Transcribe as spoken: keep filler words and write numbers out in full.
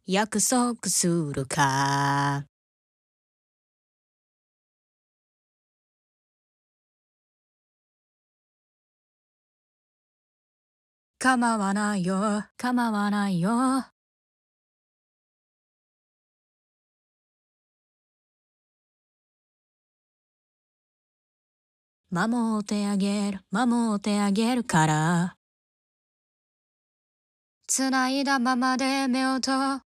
約束するか。構わないよ、構わないよ。守ってあげる、守ってあげるから。繋いだままで目を閉